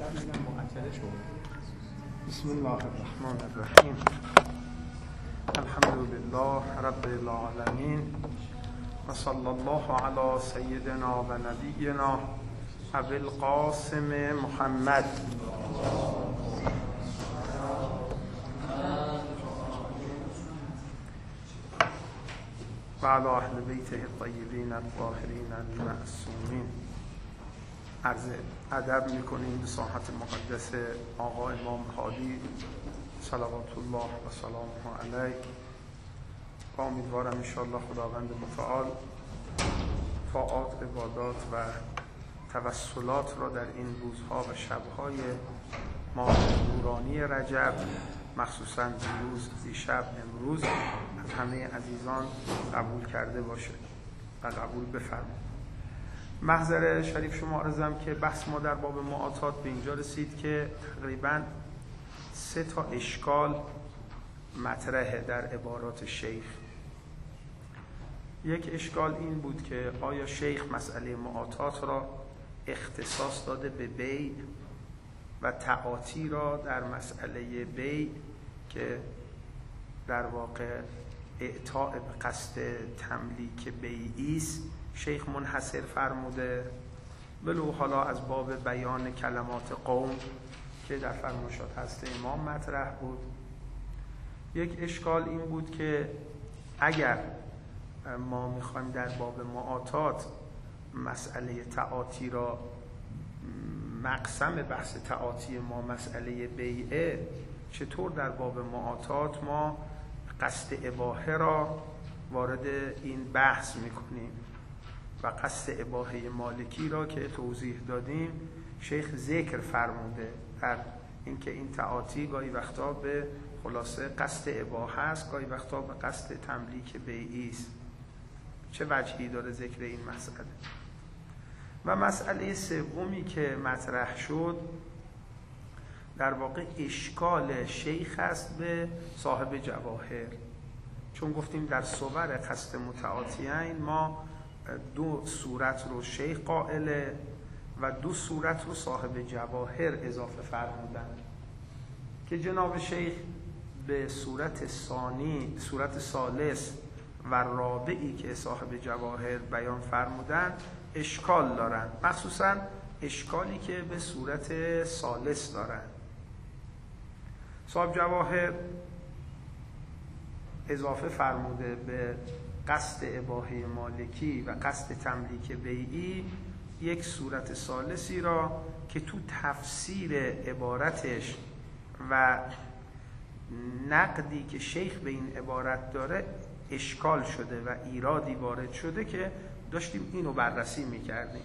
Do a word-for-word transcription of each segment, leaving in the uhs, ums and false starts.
بسم الله الرحمن الرحیم. الحمد لله رب العالمین و صلی الله علی سیدنا و نبینا ابی القاسم محمد و علی اهل بیته الطیبین الطاهرین المعصومین. عرض ادب میکنیم به ساحت مقدس آقا امام هادی صلوات الله و سلامه علیه و امیدوارم انشاءالله خداوند متعال طاعات، عبادات و توسلات را در این روزها و شبهای ماه نورانی رجب، مخصوصا دیروز، دیشب، امروز، از همه عزیزان قبول کرده باشه و قبول بفرمایید. محضر شریف شما عرضم که بحث ما در باب معاطات به اینجا رسید که تقریباً سه تا اشکال مطرحه در عبارات شیخ. یک اشکال این بود که آیا شیخ مسئله معاطات را اختصاص داده به بیع و تعاطی را در مسئله بیع که در واقع اعطاء به قصد تملیک بیعی است شیخ منحصر فرموده، ولو حالا از باب بیان کلمات قوم که در فرمایشات هست امام مطرح بود. یک اشکال این بود که اگر ما میخوایم در باب معاطات مسئله تعاطی را، مقسم بحث تعاطی ما مسئله بیعه، چطور در باب معاطات ما قصد اباحه را وارد این بحث میکنیم و قصد اباحه مالکی را که توضیح دادیم شیخ ذکر فرموده در اینکه این تعاطی گاهی وقتا به خلاصه قصد اباحه است، گاهی وقتا به قصد تملیک بیعی است. چه وجهی داره ذکر این مسئله؟ و مسئله سومی که مطرح شد در واقع اشکال شیخ است به صاحب جواهر، چون گفتیم در صور قصد متعاطیین ما دو صورت رو شیخ قائله و دو صورت رو صاحب جواهر اضافه فرمودن که جناب شیخ به صورت ثانی، صورت ثالث و رابعی که صاحب جواهر بیان فرمودن اشکال دارن، مخصوصا اشکالی که به صورت ثالث دارن. صاحب جواهر اضافه فرموده به قصد اباحه مالکی و قصد تملیک بیعی یک صورت ثالثی را که تو تفسیر عبارتش و نقدی که شیخ به این عبارت داره اشکال شده و ایرادی وارد شده که داشتیم اینو بررسی میکردیم.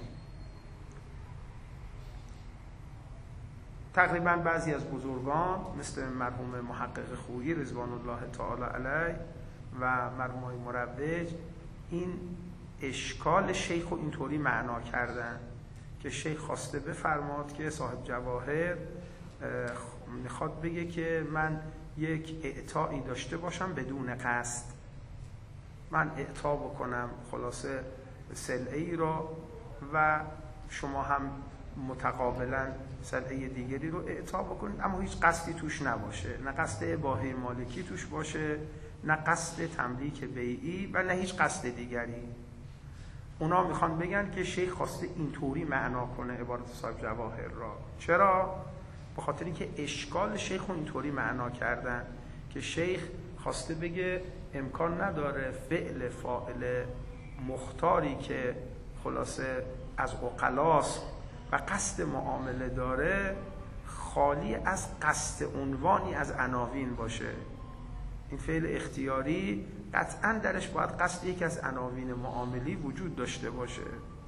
تقریبا بعضی از بزرگان مثل مرحوم محقق خویی رضوان الله تعالی علیه و مرحوم های مروج این اشکال شیخ رو اینطوری معنا کردن که شیخ خواسته بفرماد که صاحب جواهر میخواد بگه که من یک اعطایی داشته باشم بدون قصد، من اعطا بکنم خلاصه سلعه‌ای را و شما هم متقابلا سلعه دیگری رو اعطا بکنید، اما هیچ قصدی توش نباشه، نه قصد اباحه مالکی توش باشه، نه قصد تملیک بیعی و نه هیچ قصد دیگری. اونا میخوان بگن که شیخ خواسته اینطوری معنا کنه عبارت صاحب جواهر را. چرا؟ به خاطر اینکه اشکال شیخ رو اینطوری معنا کردن که شیخ خواسته بگه امکان نداره فعل فاعل مختاری که خلاصه از عقلاست و قصد معامله داره خالی از قصد عنوانی از عناوین باشه. این فعل اختیاری قطعا درش باید قصد یکی از عناوین معاملی وجود داشته باشه.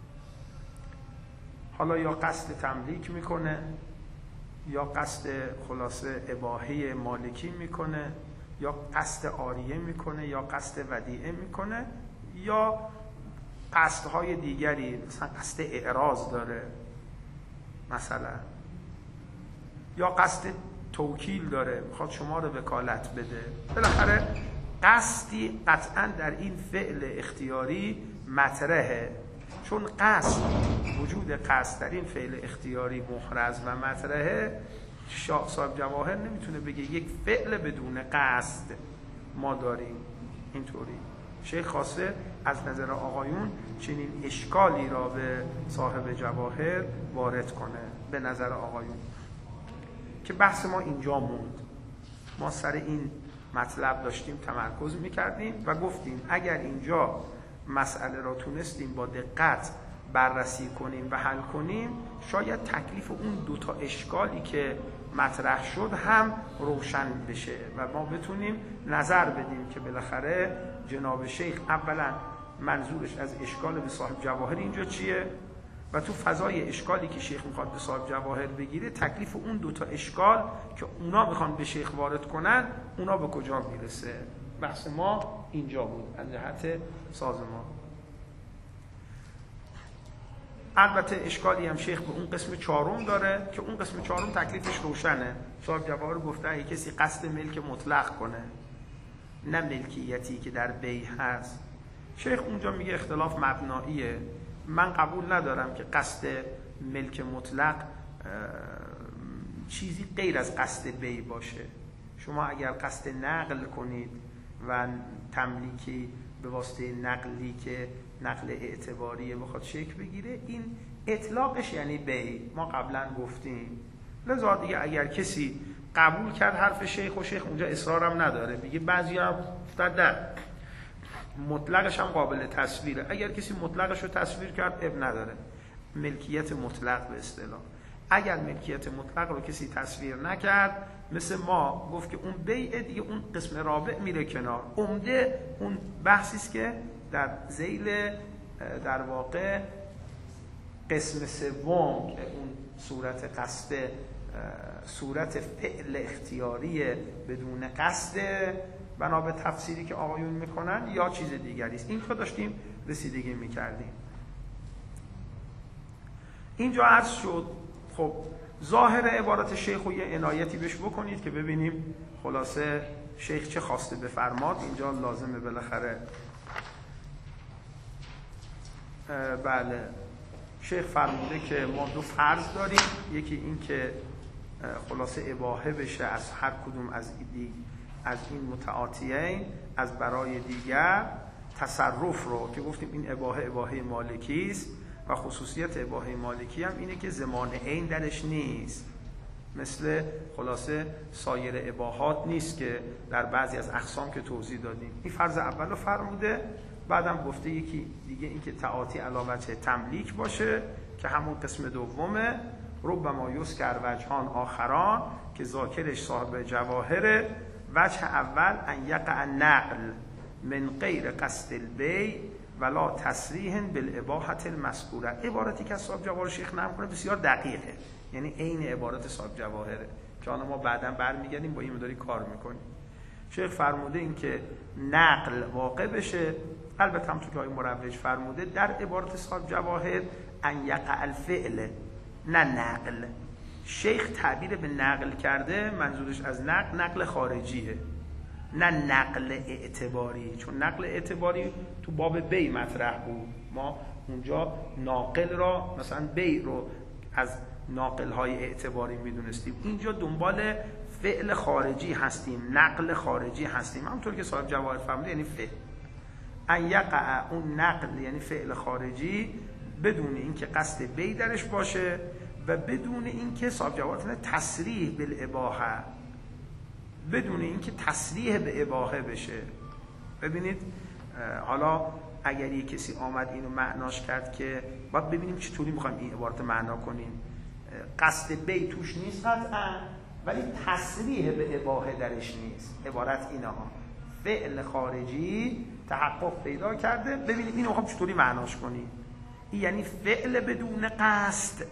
حالا یا قصد تملیک میکنه یا قصد خلاصه اباحه مالکی میکنه یا قصد عاریه میکنه یا قصد ودیعه میکنه یا قصدهای دیگری، مثلا قصد اعراض داره مثلا، یا قصد توکیل داره میخواد شما رو وکالت بده. بالاخره قصدی قطعا در این فعل اختیاری مطرحه چون قصد، وجود قصد در این فعل اختیاری محرز و مطرحه، شاه صاحب جواهر نمیتونه بگه یک فعل بدون قصد ما داریم. اینطوری شیخ خواسته از نظر آقایون چنین اشکالی را به صاحب جواهر وارد کنه به نظر آقایون، که بحث ما اینجا موند. ما سر این مطلب داشتیم تمرکز میکردیم و گفتیم اگر اینجا مسئله را تونستیم با دقت بررسی کنیم و حل کنیم، شاید تکلیف اون دوتا اشکالی که مطرح شد هم روشن بشه و ما بتونیم نظر بدیم که بالاخره جناب شیخ اولا منظورش از اشکال به صاحب جواهر اینجا چیه و تو فضای اشکالی که شیخ میخواد به صاحب جواهر بگیره، تکلیف اون دوتا اشکال که اونا میخوان به شیخ وارد کنن اونا به کجا میرسه. بحث ما اینجا بود از جهت سازمان. البته اشکالی هم شیخ به اون قسم چهارم داره که اون قسم چهارم تکلیفش روشنه. صاحب جواهر گفته اگه کسی قصد ملک مطلق کنه، نه ملکیتی که در بیع هست، شیخ اونجا میگه اختلاف مبناییه. من قبول ندارم که قصد ملک مطلق چیزی غیر از قصد بیع باشه. شما اگر قصد نقل کنید و تملیکی به واسطه نقلی که نقل اعتباریه بخواد شکل بگیره، این اطلاقش یعنی بیع. ما قبلا گفتیم. لذا دیگه اگر کسی قبول کرد حرف شیخ و شیخ اونجا اصرارم نداره، بگه بعضی هم افتاد در مطلقش هم قابل تصویره، اگر کسی مطلقش رو تصویر کرد اب نداره. ملکیت مطلق به اصطلاح. اگر ملکیت مطلق رو کسی تصویر نکرد، مثل ما گفت که اون بیع دیگه، اون قسم رابع میره کنار. عمده اون بحثی است که در ذیل در واقع قسم سوم که اون صورت قصد، صورت فعل اختیاری بدون قصد، بنا به تفسیری که آقایون میکنن یا چیز دیگری است. اینجا داشتیم رسیدگی میکردیم. اینجا عرض شد. خب ظاهر عبارت شیخ رو یه عنایتی بهش بکنید که ببینیم خلاصه شیخ چه خواسته بفرماد. اینجا لازمه بالاخره. بله، شیخ فرموده که ما دو فرض داریم. یکی این که خلاصه اباحه بشه از هر کدوم از ایدی از این متعاطیین از برای دیگر تصرف رو، که گفتیم این اباحه اباحه مالکی است و خصوصیت اباحه مالکی هم اینه که زمان عین درش نیست، مثل خلاصه سایر اباحات نیست که در بعضی از اقسام که توضیح دادیم. این فرض اول رو فرموده. بعدم گفته یکی دیگه این که تعاطی علاوه تملیک باشه که همون قسم دومه. ربما یذکر وجهان آخران که ذاکرش صاحب جواهر. وجه اول ان یقع نقل من غیر قصد البیع ولا تصریح بالاباحه المذکوره. عبارتی که صاحب جواهر شیخ نقل کنه بسیار دقیقه، یعنی عین عبارت صاحب جواهره که آن ما بعداً برمیگردیم با این مداری کار میکنیم. شیخ فرموده این که نقل واقع بشه. البته هم تو که های مروج فرموده در عبارت صاحب جواهر ان یقع الفعل، نه نقل. شیخ تعبیر به نقل کرده، منظورش از نقل نقل خارجیه، نه نقل اعتباری، چون نقل اعتباری تو باب بیع مطرح بود. ما اونجا ناقل را مثلا بیع رو از ناقل های اعتباری میدونستیم. اینجا دنبال فعل خارجی هستیم، نقل خارجی هستیم، همونطور که صاحب جواهر فرموده، یعنی فعل ان یقع، اون نقل یعنی فعل خارجی بدون اینکه قصد بیع درش باشه و بدون اینکه صاحب جواهر تصریح بالاباحه، بدون اینکه تصریح به اباحه بشه. ببینید حالا اگر یک کسی آمد اینو معناش کرد که باید ببینیم چطوری میخوایم این عبارت معنا کنیم. قصد بیع توش نیست قطعا، ولی تصریح به اباحه درش نیست. عبارت اینها فعل خارجی تحقق پیدا کرده. ببینید اینو میخوام چطوری معناش کنیم. این یعنی فعل بدون قصد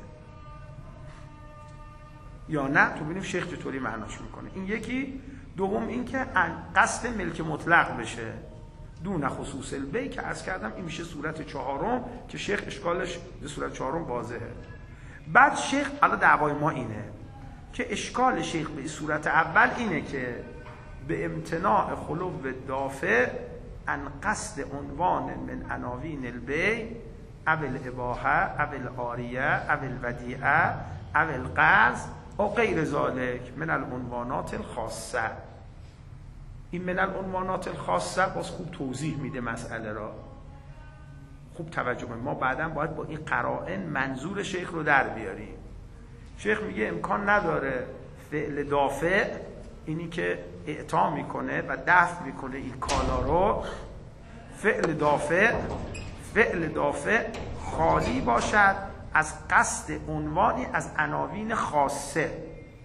یا نه؟ تو ببینیم شیخ چطوری معناش میکنه. این یکی. دوم این که قصد ملک مطلق بشه دون خصوص البیع که عرض کردم این میشه صورت چهارم که شیخ اشکالش به صورت چهارم واضحه. بعد شیخ، حالا دعوای ما اینه که اشکال شیخ به صورت اول اینه که به امتناع خلو دافع ان قصد عنوان من عناوین البیع او الاباحه او العاریه او الودیعه او القرض او غیر ذلک من العنوانات الخاصه. این من العنوانات الخاصه باز خوب توضیح میده مسئله را. خوب توجه کنید، ما بعداً باید با این قرائن منظور شیخ رو در بیاریم. شیخ میگه امکان نداره فعل دافع، اینی که اعطا میکنه و دفع میکنه این کالا رو، فعل دافع فعل دافع خالی باشد از قصد عنوانی از عناوین خاصه.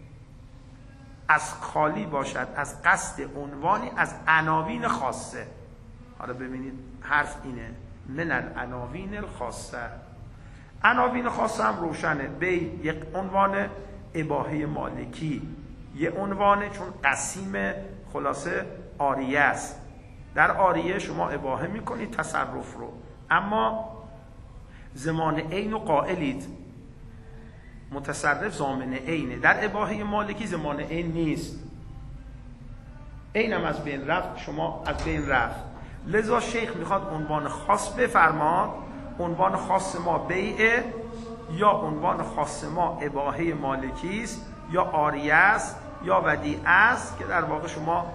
از خالی باشد از قصد عنوانی از عناوین خاصه. حالا ببینید حرف اینه، من العناوین الخاصه. عناوین خاصه هم روشنه، به یک عنوان اباحه مالکی، یه عنوان چون قسیم خلاصه عاریه است. در عاریه شما اباحه میکنید تصرف رو، اما زمان عین و قائلید، متصرف ضامن عینه. در اباحه مالکی زمان عین نیست، عینم از بین رفت، شما از بین رفت. لذا شیخ میخواد عنوان خاص بفرماد. عنوان خاص ما بیعه، یا عنوان خاص ما اباحه مالکی است، یا عاریه است، یا ودیعه است، که در واقع شما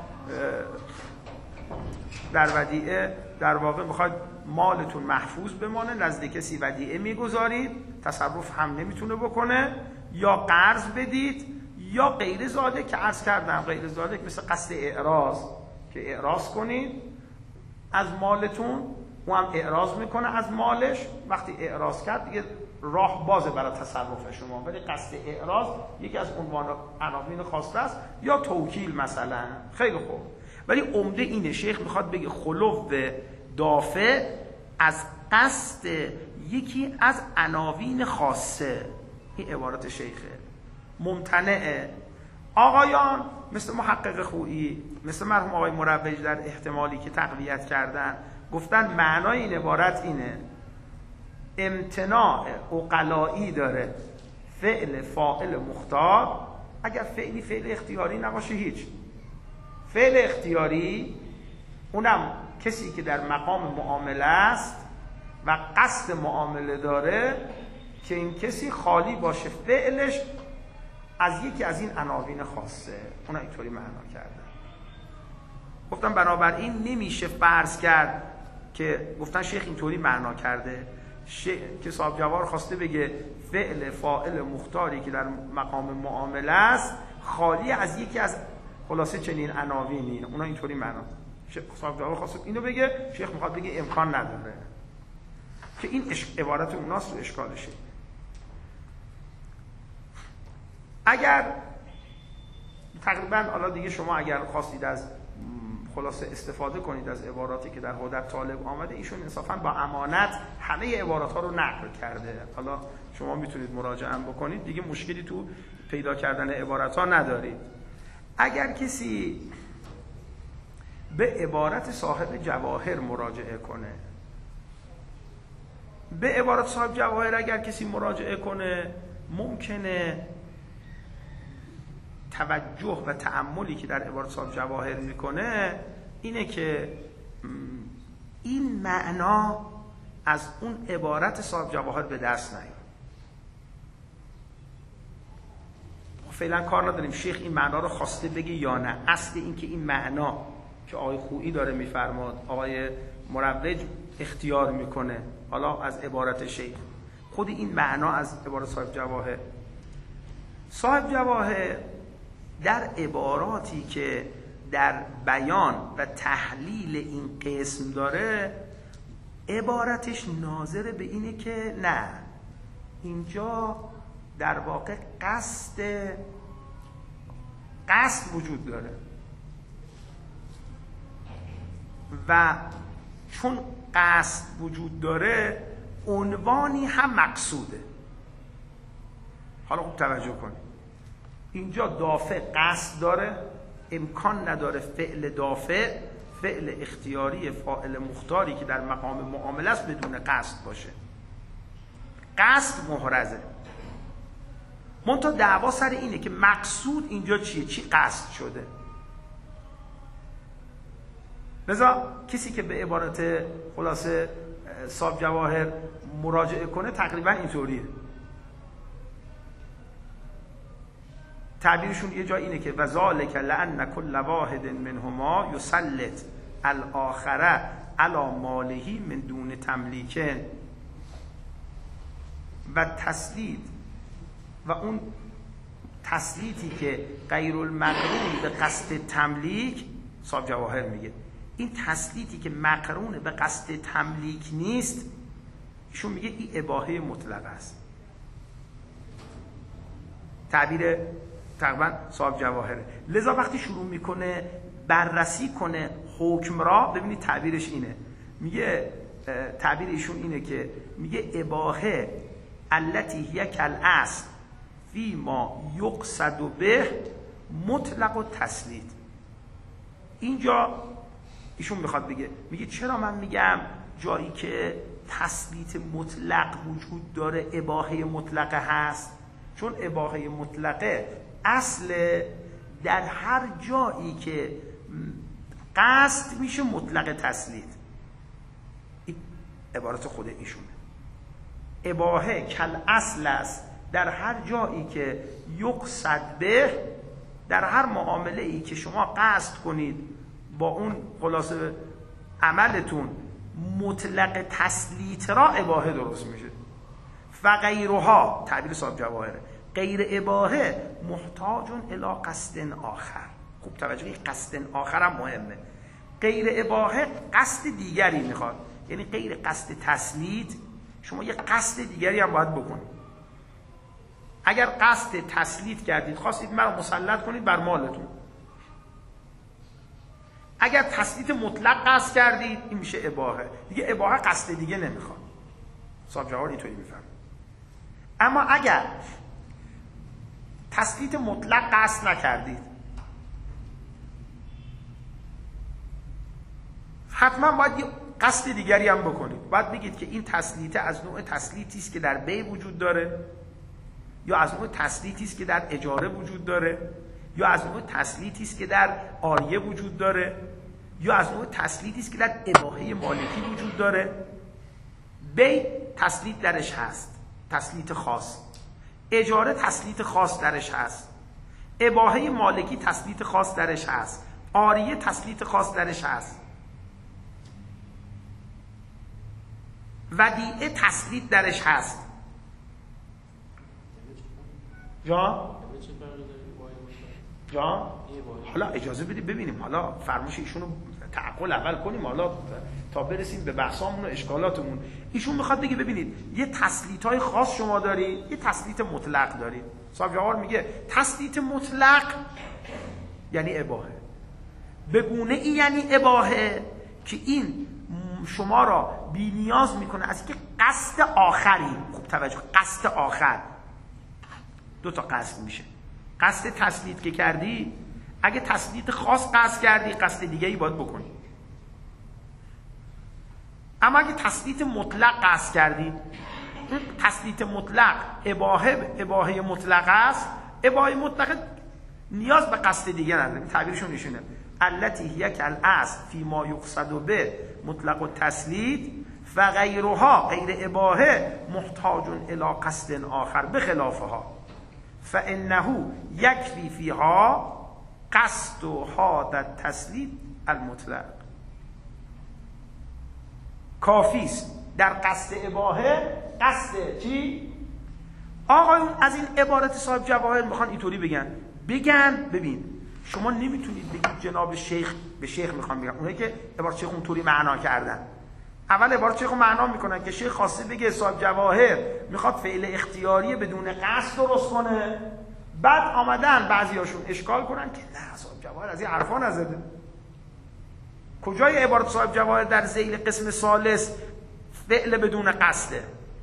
در ودیعه در واقع میخواید مالتون محفوظ بمانه، نزد کسی ودیعه میگذارید، تصرف هم نمیتونه بکنه، یا قرض بدید، یا غیر ذالک که عرض کردم. غیر ذالک مثل قصد اعراض، که اعراض کنید از مالتون، او هم اعراض میکنه از مالش. وقتی اعراض کرد دیگه راه بازه برای تصرف شما، ولی قصد اعراض یکی از عنوان عناوین خاصه است، یا توکیل مثلا. خیلی خوب، ولی عمده اینه، شیخ میخواد بگه خلو دافع از قصد یکی از عناوین خاصه. این عبارت شیخه، ممتنعه. آقایان مثل محقق خویی، مثل مرحوم آقای مروج در احتمالی که تقویت کردن، گفتن معنای این عبارت اینه، امتناع عقلایی داره فعل فاعل مختار. اگر فعلی فعل اختیاری نباشه هیچ. فعل اختیاری اونم کسی که در مقام معامله است و قصد معامله داره، که این کسی خالی باشه فعلش از یکی از این عناوین خاصه. اونا اینطوری معنا کردن. گفتم بنابراین نمیشه فرض کرد که گفتن شیخ اینطوری معنا کرده که صاحب جوار خواسته بگه فعل فاعل مختاری که در مقام معامله است خالی از یکی از خلاصه چنین عناوینی. اونا اینطوری معنا، صاحب جوار خواسته اینو بگه، شیخ میخواد بگه امکان نداره، که این عبارت اوناست و اشکالشه. اگر تقریبا حالا دیگه شما اگر خواستید از خلاصه استفاده کنید از عباراتی که در حدت طالب آمده، ایشون انصافا با امانت همه عبارات ها رو نقل کرده. حالا شما میتونید مراجعه بکنید، دیگه مشکلی تو پیدا کردن عبارت ها ندارید. اگر کسی به عبارت صاحب جواهر مراجعه کنه، به عبارت صاحب جواهر اگر کسی مراجعه کنه، ممکنه توجه و تأملی که در عبارت صاحب جواهر میکنه اینه که این معنا از اون عبارت صاحب جواهر به دست نیاد. فعلا کار نداریم شیخ این معنا رو خواسته بگه یا نه. اصل این که این معنا که آقای خویی داره میفرماد، آقای مروج اختیار میکنه، حالا از عبارت شیخ، خود این معنا از عبارت صاحب جواهر. صاحب جواهر در عباراتی که در بیان و تحلیل این قسم داره، عبارتش ناظر به اینه که نه، اینجا در واقع قصد قصد وجود داره و چون قصد وجود داره عنوانی هم مقصوده. حالا خوب توجه کنید، اینجا دافع قصد داره، امکان نداره فعل دافع فعل اختیاری فاعل مختاری که در مقام معامله است بدون قصد باشه. قصد محرزه. منتها دعوا سر اینه که مقصود اینجا چیه، چی قصد شده. لذا کسی که به عبارت خلاصه صاحب جواهر مراجعه کنه تقریبا اینطوریه. تعبیرشون یه جای اینه که وذالک لأن کل واحد منهما یسلط الاخر علی ماله من دون تملیک و تسلید و اون تسلیتی که غیر المقرون به قصد تملیک، صاحب جواهر میگه این تسلیتی که مقرون به قصد تملیک نیست، ایشون میگه این اباحه مطلق است. تعبیر تقریبا صاحب جواهره. لذا وقتی شروع میکنه بررسی کنه حکم را، ببینید تعبیرش اینه، میگه تعبیر ایشون اینه که میگه اباحه التی هی کالاصل فی ما یقصد به مطلق و تسلید. اینجا ایشون میخواد بگه، میگه چرا من میگم جایی که تسلیت مطلق وجود داره اباحه مطلقه هست؟ چون اباحه مطلقه اصل در هر جایی که قصد میشه مطلق تسلید. این عبارت خود ایشونه. اباحه کل اصل است در هر جایی که یقصد به، در هر معامله ای که شما قصد کنید با اون خلاصه عملتون مطلق تسلیت را، اباحه درست میشه. و غیرها، تعبیر صاحب جواهره، غیر اباحه محتاجون الی قصد آخر. خوب توجه، قصد آخر هم مهمه. غیر اباحه قصد دیگری میخواد، یعنی غیر قصد تسلیت شما یه قصد دیگری هم باید بکنید. اگر قصد تسلیت کردید، خواستید مرا مسلط کنید بر مالتون، اگر تسلیت مطلق قصد کردید این میشه اباحه. دیگه اباحه قصد دیگه نمیخواد. صاحب جواهر اینطوری میفهم. اما اگر تسلیت مطلق قصد نکردید، حتما باید یه قصد دیگری هم بکنید. باید بگید که این تسلیت از نوع تسلیتی است که در بیع وجود داره، یا از نوع تسلیتی است که در اجاره وجود داره، یا از نوع تسلیتی است که در عاریه وجود داره، یا از نوع تسلیتی است که در اباحه مالکی وجود داره. بیع تسلیت درش هست، تسلیت خاص. اجاره تسلیت خاص درش هست. اباحه مالکی تسلیت خاص درش هست. عاریه تسلیت خاص درش هست. ودیعه تسلیت درش هست. جان؟ جان؟ حالا اجازه بدید ببینیم، حالا فرمایش ایشونو تعقل اول کنیم، حالا تا برسیم به بحثامون و اشکالاتمون. ایشون میخواد بگه ببینید یه تسلیت‌های خاص شما دارید، یه تسلیت مطلق دارید. صاحب جواهر میگه تسلیت مطلق یعنی اباحه، به گونه ای یعنی اباحه که این شما را بی نیاز میکنه از اینکه قصد آخری. خوب توجه، قصد آخر دو تا قصد میشه. قصد تسلیت که کردی، اگه تسلیت خاص قصد کردی قصد دیگه ای باید بکنی. اما اگه تسلیت مطلق قصد کردی، تسلیت مطلق اباحه اباحه مطلق است. اباحه مطلق نیاز به قصد دیگه نداره. تعبیرشون نشونه التی هی کالاصل فی ما یقصد به مطلق التسلیت و غیرها غیر اباحه محتاجون الی قصد آخر بخلافها فانه یکفی فیها قصد هذا التسلیت المطلق. کافیست در قصد اباحه قصد چی؟ آقایون از این عبارت صاحب جواهر میخوان اینطوری بگن بگن ببین شما نمیتونید بگید جناب شیخ، به شیخ میخوام بگم، اونایی که عبارت شیخ اونطوری معنا کردن، اول عبارت شیخ رو معنا میکنن که شیخ خواسته بگه صاحب جواهر میخواد فعل اختیاری بدون قصد درست کنه، بعد آمدن بعضیاشون اشکال کنن که نه صاحب جواهر از این حرفا نزده. کجای عبارت صاحب جواهر در ذیل قسم ثالث فعل بدون قصده؟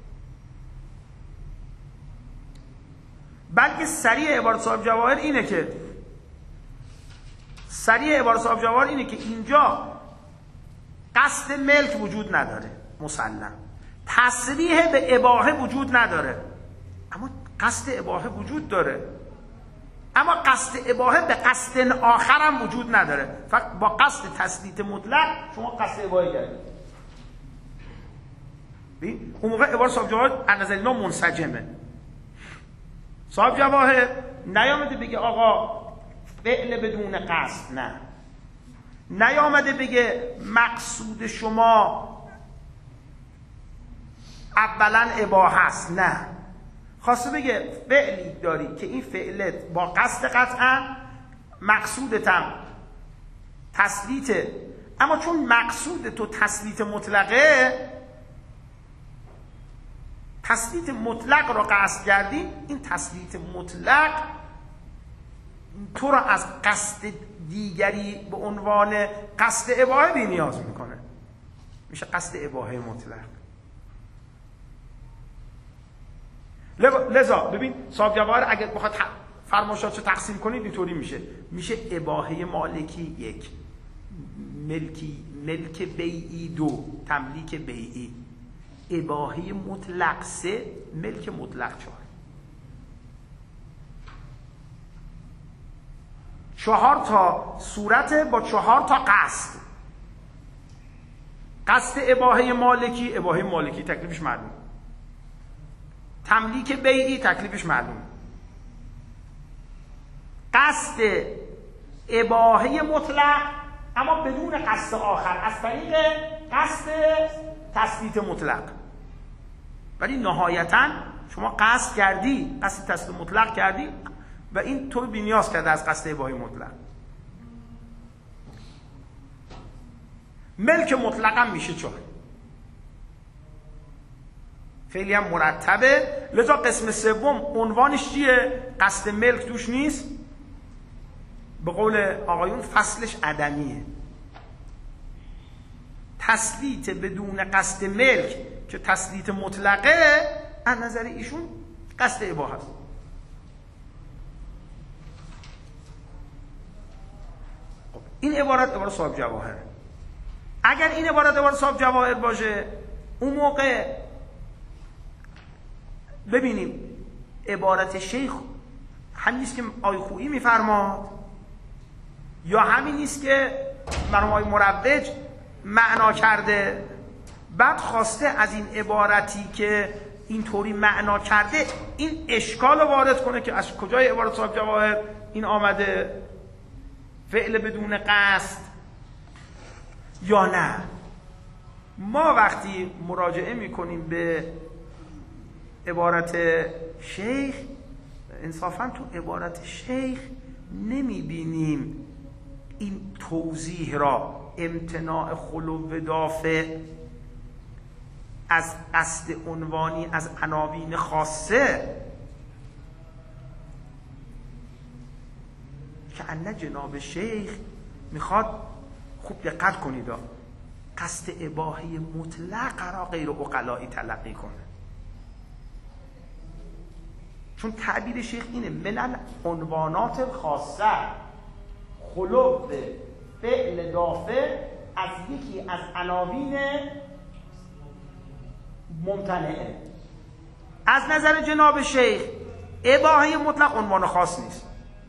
بلکه صریح عبارت صاحب جواهر اینه که صریح عبارت صاحب جواهر اینه که اینجا قصد ملک وجود نداره، مسلم. تصریح به اباحه وجود نداره، اما قصد اباحه وجود داره. اما قصد اباحه به قصد آخر هم وجود نداره. فقط با قصد تسلیت مطلق شما قصد اباحه کردید. ببین اون موقع عبارت صاحب جواهر از نظر اینا منسجمه. صاحب جواهر نیامده بگه آقا فعل بدون قصد، نه نیامده بگه مقصود شما اولا اباحه است، نه خواسته بگه فعلی داری که این فعلت با قصد قطعا مقصودتم تسلیته، اما چون مقصود تو تسلیت مطلقه، تسلیت مطلق را قصد کردی، این تسلیت مطلق تو را از قصد دیگری به عنوان قصد اباحه بی نیاز میکنه، میشه قصد اباحه مطلق. لذا ببین صاحب جواهر اگر بخواد فرمایشاتشو تقسیم کنید اینطوری میشه میشه اباحه مالکی یک، ملکی ملک بیعی دو، تملیک بیعی، اباحه مطلق سه، ملک مطلق چهار. چهار تا صورت با چهار تا قصد. قصد اباحه مالکی، اباحه مالکی تکلیفش معلوم، تملیک بیعی تکلیفش معلوم، قصد اباحه مطلق اما بدون قصد آخر از طریق قصد تثبیت مطلق. ولی نهایتا شما قصد کردی، قصد تثبیت مطلق کردی و این تو رو بی‌نیاز کرده از قصد اباحه مطلق. ملک مطلق هم میشه چهار، خیلی هم مرتبه. لذا قسم سوم عنوانش چیه؟ قصد ملک توش نیست، به قول آقایون فصلش عدمیه. تسلیت بدون قصد ملک که تسلیت مطلقه از نظر ایشون قصد اباحه است. این عبارت عبارت صاحب جواهر. اگر این عبارت عبارت صاحب جواهر باشه اون موقع ببینیم عبارت شیخ همین نیست که آی خویی میفرماد یا همین نیست که مرحوم آی مروج معنا کرده، بعد خواسته از این عبارتی که اینطوری معنا کرده این اشکال رو وارد کنه که از کجای عبارت صاحب جواهر این آمده فعل بدون قصد یا نه. ما وقتی مراجعه میکنیم به عبارت شیخ انصافا تو عبارت شیخ نمیبینیم این توضیح را، امتناع خلو دافع از قصد عنوانی از عناوین خاصه، که انه جناب شیخ میخواد خوب دقت کنید قصد اباحه مطلق را غیر عقلائی تلقی کنه. چون تعبیر شیخ اینه من عنوانات خاصه خلو فعل دافع از یکی از عناوین ممتنعه. از نظر جناب شیخ اباحه مطلق عنوان خاص نیست.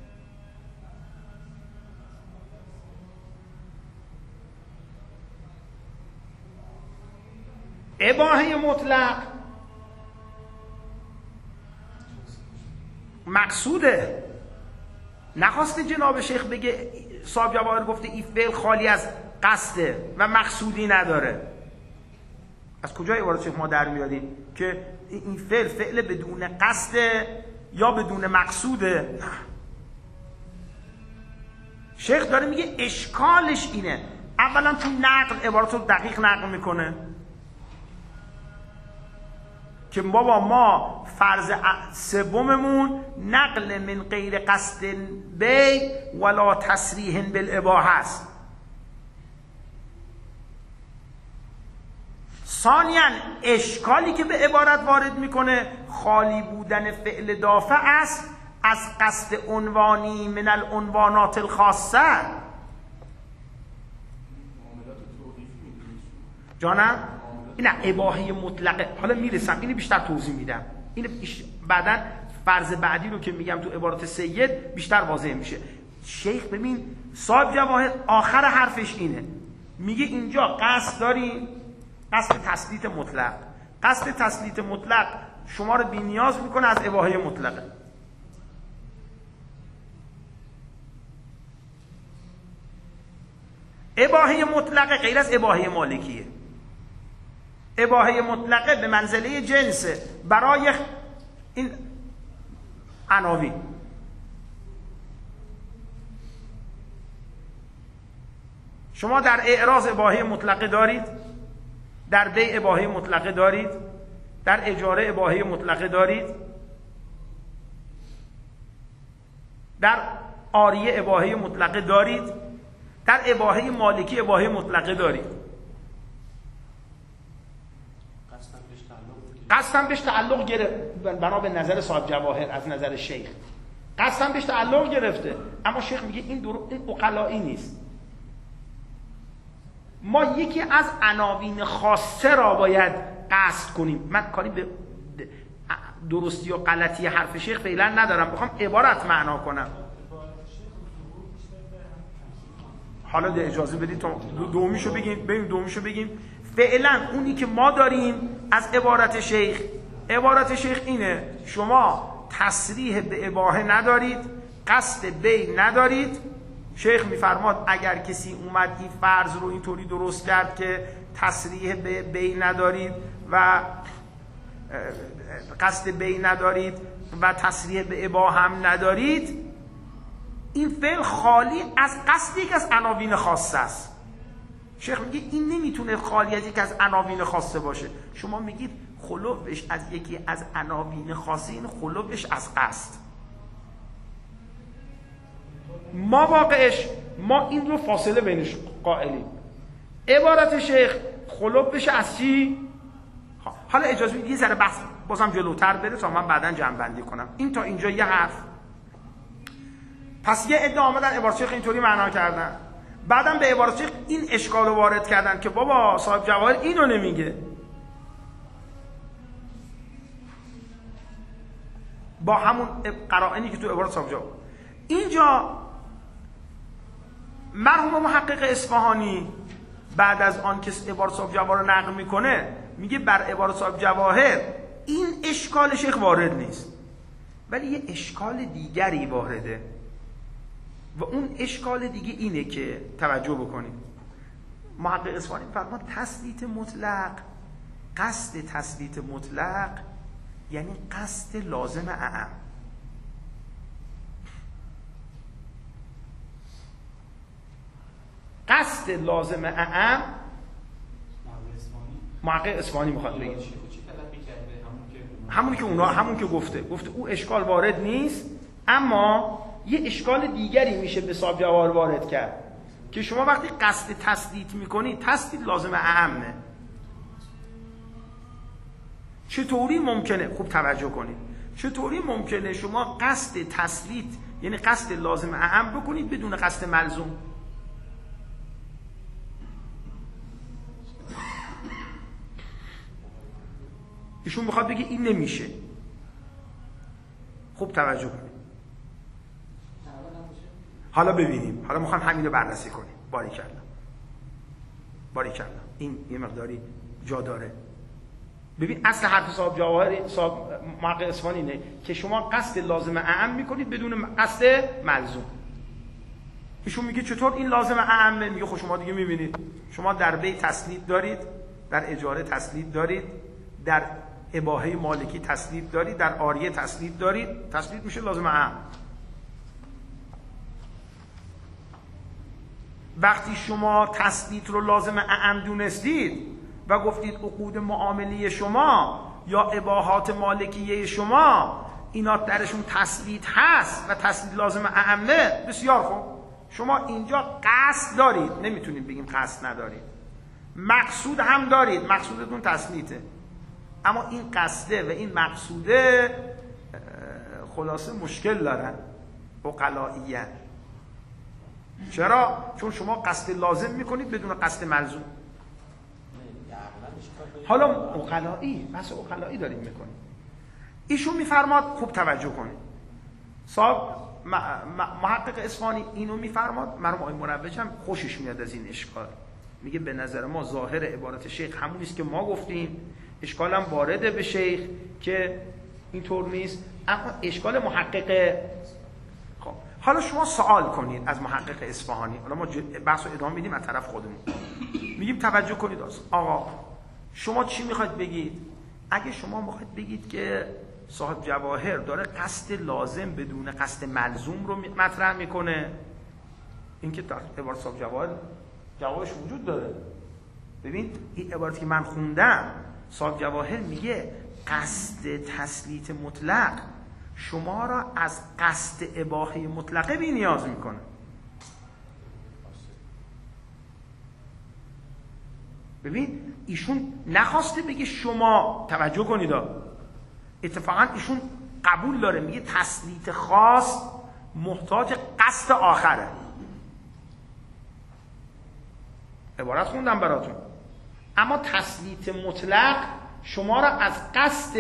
اباحه مطلق مقصوده. نخواسته جناب شیخ بگه صاحب جواهر گفته این فعل خالی از قصده و مقصودی نداره. از کجا عبارت شیخ ما در میاریم که این فعل فعل بدون قصده یا بدون مقصوده؟ شیخ داره میگه اشکالش اینه اولا تو نقل عبارت رو دقیق نقل میکنه که بابا ما فرض سوممون نقل من غیر قصد بی ولا تصریح بالاباحه است. ثانیاً اشکالی که به عبارت وارد میکنه خالی بودن فعل دافع است از قصد عنوانی من العنوانات الخاصه. جانم این اباحه مطلقه، حالا میرسم اینو بیشتر توضیح میدم، این بعداً فرض بعدی رو که میگم تو عبارت سید بیشتر واضح میشه. شیخ ببین صاحب جواهر آخر حرفش اینه، میگه اینجا قصد داریم قصد تثبیت مطلق، قصد تسلیط مطلق شما رو بی نیاز میکنه از اباحه مطلقه. اباحه مطلقه غیر از اباحه مالکیه. اباحه مطلقه به منزله جنسه برای این عناوین. شما در اعراض اباحه مطلقه دارید، در بیع اباحه مطلقه دارید، در اجاره اباحه مطلقه دارید، در عاریه اباحه مطلقه دارید، در اباحه مالکی اباحه مطلقه دارید. قصدم بهش تعلق گرفت بنا به نظر صاحب جواهر، از نظر شیخ قصدم بهش تعلق گرفته، اما شیخ میگه این درو... این عقلائی نیست. ما یکی از عناوین خاصه را باید قصد کنیم. من کاری به درستی و غلطی حرف شیخ فعلا ندارم، بخوام عبارت معنا کنم. حالا ده اجازه بدید تا دومیشو بگیم، بریم دومیشو بگیم. فعلا اونی که ما داریم از عبارت شیخ، عبارت شیخ اینه: شما تصریح به اباحه ندارید، قصد بی ندارید. شیخ میفرماد اگر کسی اومد این فرض رو اینطوری درست کرد که تصریح به بی ندارید و قصد بی ندارید و تصریح به اباحه هم ندارید، این فعل خالی از قصد یک از عناوین خاصه است. شیخ میگه این نمیتونه خالی از یک از عناوین خاصه باشه. شما میگید خلوش از یکی از عناوین خاصه، این خلوش از قصد. ما واقعش ما این رو فاصله بینش قائلیم. عبارت شیخ خلوش از چی؟ حالا اجازه بدید یه ذره بحث بازم جلوتر بره تا من بعداً جمع بندی کنم. این تا اینجا یه حرف. پس یه عده آمدن عبارت شیخ اینطوری معنا کردن، بعدم به عبارت شیخ این اشکال رو وارد کردن که بابا صاحب جواهر اینو نمیگه. با همون قرائنی که تو عبارت صاحب جواهر اینجا مرحوم محقق اصفهانی بعد از آن که عبارت صاحب جواهر رو نقل میکنه میگه بر عبارت صاحب جواهر این اشکال شیخ وارد نیست، ولی یه اشکال دیگری وارده و اون اشکال دیگه اینه که توجه بکنید. محقق اصفهانی فرمود تسلیط مطلق، قصد تسلیط مطلق یعنی قصد لازم اعم. قصد لازم اعم محقق اصفهانی میخواد بگه همونی که اونا همون که گفته گفته او اشکال وارد نیست، اما یه اشکال دیگری میشه به صاحب جواهر وارد کرد که شما وقتی قصد تسلیط میکنید، تسلیط لازم اعمه. چطوری ممکنه؟ خوب توجه کنید. چطوری ممکنه شما قصد تسلیط یعنی قصد لازم اعم بکنید بدون قصد ملزوم؟ ایشون میخواد بگه این نمیشه. خوب توجه کنید. حالا ببینیم، حالا میخوام همین رو بررسی کنیم. باریکلا باریکلا این یه مقداری جا داره. ببین اصل حرف صاحب جواهر صاحب محقق اصفهانی اینه که شما قصد لازم اعم میکنید بدون قصد ملزوم. ایشون میگه چطور این لازم اعمه؟ میگه خب شما دیگه میبینید، شما در بیع تسلیط دارید، در اجاره تسلیط دارید، در اباحه مالکی تسلیط دارید، در عاریه تسلیط دارید. تسلیط میشه لازم اعم. وقتی شما تسلیط رو لازم اعم دونستید و گفتید عقود معاملی شما یا اباحات مالکیه شما اینا درشون تسلیط هست و تسلیط لازم اعمه، بسیار خوب، شما اینجا قصد دارید، نمیتونید بگیم قصد ندارید. مقصود هم دارید، مقصودتون تسلیطه، اما این قصده و این مقصوده خلاصه مشکل دارن عقلائیاً. چرا؟ چون شما قصد لازم میکنید بدون قصد ملزوم. حالا عقلائی، بحث عقلائی داریم میکنیم. ایشون میفرماد، خوب توجه کنید، صاحب محقق اصفهانی اینو میفرماد، مرحوم آقای مروج هم خوشش میاد از این اشکال. میگه به نظر ما ظاهر عبارت شیخ همون است که ما گفتیم، اشکالم وارده به شیخ که اینطور نیست، اما اشکال محقق. خب حالا شما سوال کنید از محقق اصفهانی، حالا ما بحث رو ادامه میدیم از طرف خودمون، میگیم توجه کنید آقا شما چی میخواید بگید؟ اگه شما میخواید بگید که صاحب جواهر داره قصد لازم بدون قصد ملزوم رو مطرح میکنه، این که در عبارت صاحب جواهر جوابش وجود داره. ببین این عبارتی که من خوندم، صاحب جواهر میگه قصد تسلیط مطلق شما را از قصد اباحه مطلقه بی نیاز میکنه. ببین ایشون نخواسته بگه شما، توجه کنید اتفاقا ایشون قبول داره، میگه تسلیط خاص محتاج قصد آخره. عبارت خوندم براتون. اما تسلیط مطلق شما را از قصد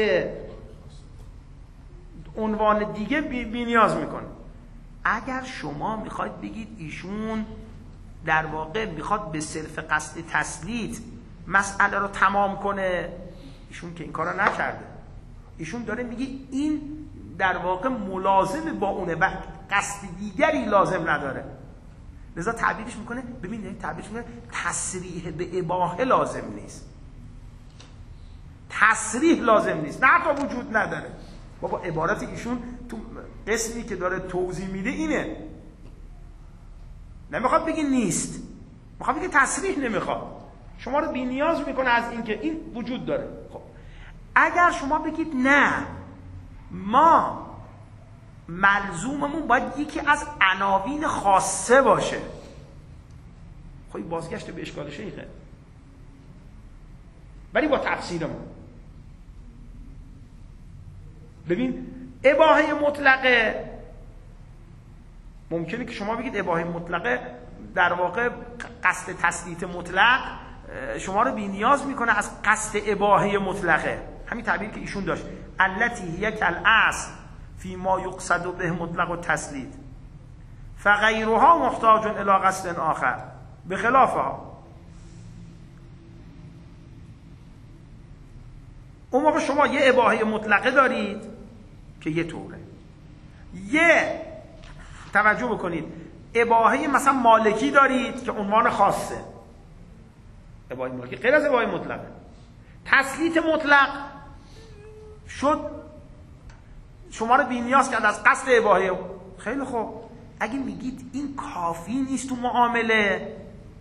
عنوان دیگه بی, بی نیاز میکنه. اگر شما میخواید بگید ایشون در واقع میخواد به صرف قصد تسلیط مسئله رو تمام کنه، ایشون که این کار رو نکرده، ایشون داره میگه این در واقع ملازم با اونه و قصد دیگری لازم نداره، لذا تعبیرش میکنه. ببینید تعبیرش میکنه تصریح به اباحه لازم نیست، تصریح لازم نیست، نه تا وجود نداره. بابا عبارت ایشون تو قسمی که داره توضیح میده اینه، نمیخواد بگی نیست، میخواد بگی تصریح نمیخواد، شما رو بی نیاز میکنه از اینکه این وجود داره. خب اگر شما بگید نه ما ملزوممون باید یکی از عناوین خاصه باشه، خب این بازگشت به اشکال شیخه، ولی با تفسیرمون. ببین اباحه مطلقه ممکنه که شما بگید اباحه مطلقه در واقع قصد تسلیط مطلق شما رو بی نیاز میکنه از قصد اباحه مطلقه، همین تعبیر که ایشون داشت، التی هی کالاصل فی ما یقصد به مطلق و تسلیط فغیرها محتاج الی قصد آخر بخلافها. اون موقع شما یه اباحه مطلقه دارید که یه طوره، یه توجه بکنید اباحه مثلا مالکی دارید که عنوان خاصه، اباحه مالکی غیر از اباحه مطلقه. تسلیط مطلق شد شما رو بی نیاز کرد از قصد اباحه. خیلی خوب، اگه میگید این کافی نیست تو معامله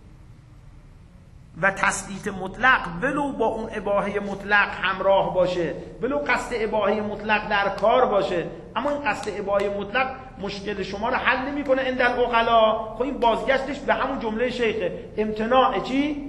و تسلیط مطلق ولو با اون اباحه مطلق همراه باشه، ولو قصد اباحه مطلق در کار باشه، اما این قصد اباحه مطلق مشکل شما رو حل نمیکنه عند العقلا، خب این بازگشتش به همون جمله شیخه، امتناع چی؟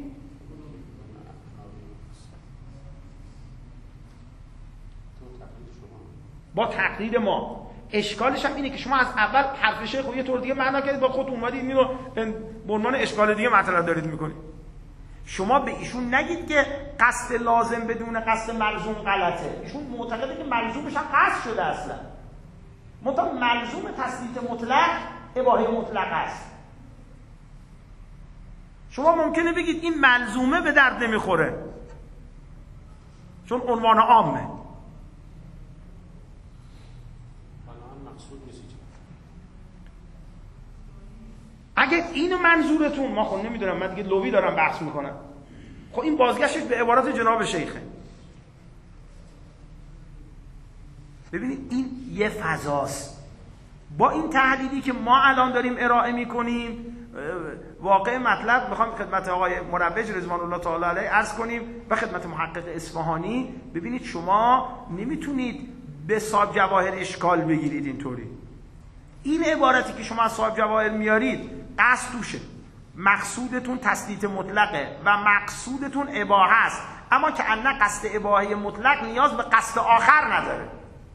با تقلید ما. اشکالش هم اینه که شما از اول حرف شیخ رو یه طور دیگه معنا کردید، با خودتون اومدید اینو به عنوان اشکال دیگه مطرح دارید میکنید. شما به ایشون نگید که قصد لازم بدون قصد ملزوم غلطه، ایشون معتقده که ملزومش هم قصد شده اصلا، منتها ملزوم تسلیط مطلق اباحه مطلق است. شما ممکنه بگید این ملزومه به درد نمیخوره چون عنوان عامه، اگه اینو منظورتون، ما خب نمیدونم، من دیگه لوی دارم بحث میکنم، خب این بازگشتش به عبارات جناب شیخه. ببینید این یه فضاست، با این تحلیلی که ما الان داریم ارائه میکنیم واقع مطلب میخوام خدمت آقای مروج رضوان الله تعالی علیه عرض کنیم و خدمت محقق اصفهانی. ببینید شما نمیتونید به صاحب جواهر اشکال بگیرید اینطوری. این عبارتی که شما از صاحب جواهر میارید قصد توشه، مقصودتون تسلیط مطلقه و مقصودتون اباحه است، اما که ان قصد اباحه مطلق نیاز به قصد آخر نداره.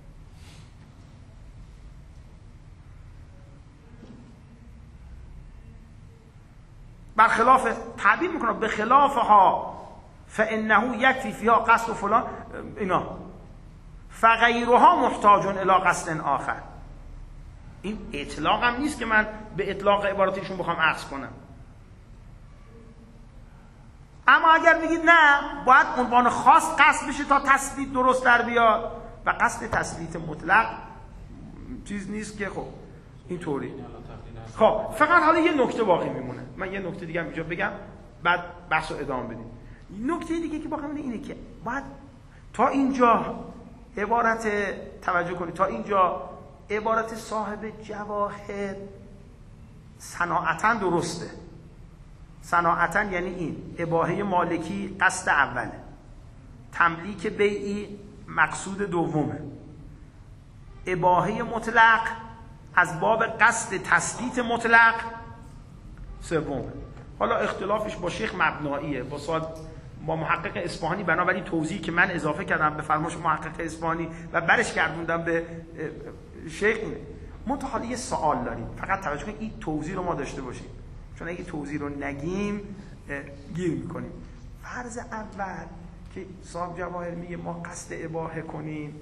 برخلاف تعبیر میکنه به خلافها فانه یکفی فیها قصد و فلان اینا فغیرها محتاج الی قصد آخر. این اطلاق هم نیست که من به اطلاق عباراتشون بخوام عکس کنم. اما اگر بگید نه باید عنوان خاص قصد بشه تا تثبیت درست در بیاد و قصد تثبیت مطلق چیز نیست که خب اینطوری. خب فقط حالا یه نکته باقی میمونه، من یه نکته دیگه هم اینجا بگم بعد بحث رو ادامه بدیم. نکته دیگه که باقی میمونه اینه که باید تا اینجا عبارت توجه کنید، تا اینجا عبارت صاحب جواهر صناعتاً درسته. صناعتاً یعنی این اباحه مالکی قصد اوله، تملیک بیعی مقصود دومه، اباحه مطلق از باب قصد تثبیت مطلق سومه. حالا اختلافش با شیخ مبناییه، با صاحب با محقق اصفهانی، بنابراین توضیحی که من اضافه کردم به فرمایش محقق اصفهانی و برش گردوندم به شیخ اینه. منتها حالا یه سوال داریم، فقط توجه کنید این توضیح رو ما داشته باشیم، چون اگه توضیح رو نگیم گیر میکنیم. فرض اول که صاحب جواهر میگه ما قصد اباحه کنیم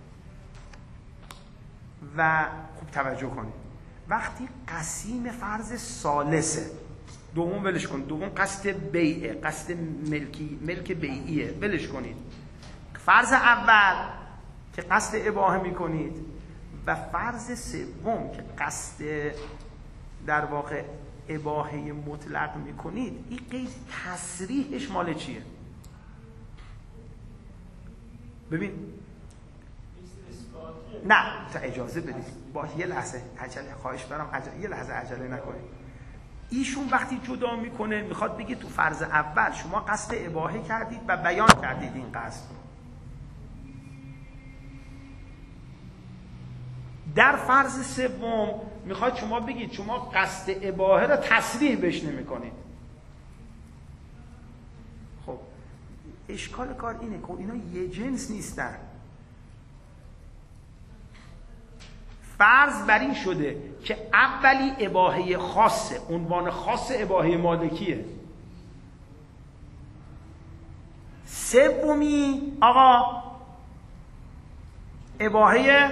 و خوب توجه کنید وقتی قسیم فرض ثالثه، دوم ولش کنید، دوم قصد بیعه، قصد ملکی ملک بیعیه، ولش کنید. فرض اول که قصد اباحه میکنید و فرض سوم که قصد در واقع اباحه مطلق میکنید، این قید تصریحش مال چیه؟ ببین نه تا اجازه بدید با یه لحظه عجله، خواهش برم عجله، یه لحظه عجله نکنید. ایشون وقتی جدا میکنه میخواد بگه تو فرض اول شما قصد اباحه کردید و بیان کردید این قصد، در فرض سوم میخواد شما بگید شما قصد اباحه را تصریح بهش نمیکنید. خب اشکال کار اینه که اینا یه جنس نیستن. فرض بر این شده که اولی اباحه خاصه، عنوان خاص اباحه مالکیه، سومی آقا اباحه،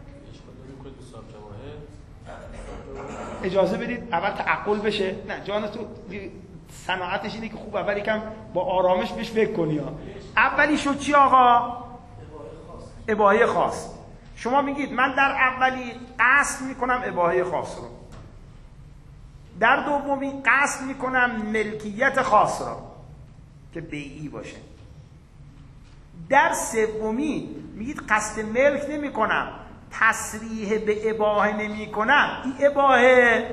اجازه بدید اول تعقل بشه، نه جان تو صناعتش اینه که خوب اول یکم با آرامش بهش فکر کنی ها. اولی شد چی آقا؟ اباحه خاص. شما میگید من در اولی قصد میکنم اباحه خاص رو، در دومی قصد میکنم ملکیت خاص را که بیعی باشه، در سومی میگید قصد ملک نمیکنم، تصریح به اباحه نمی کنم. این اباحه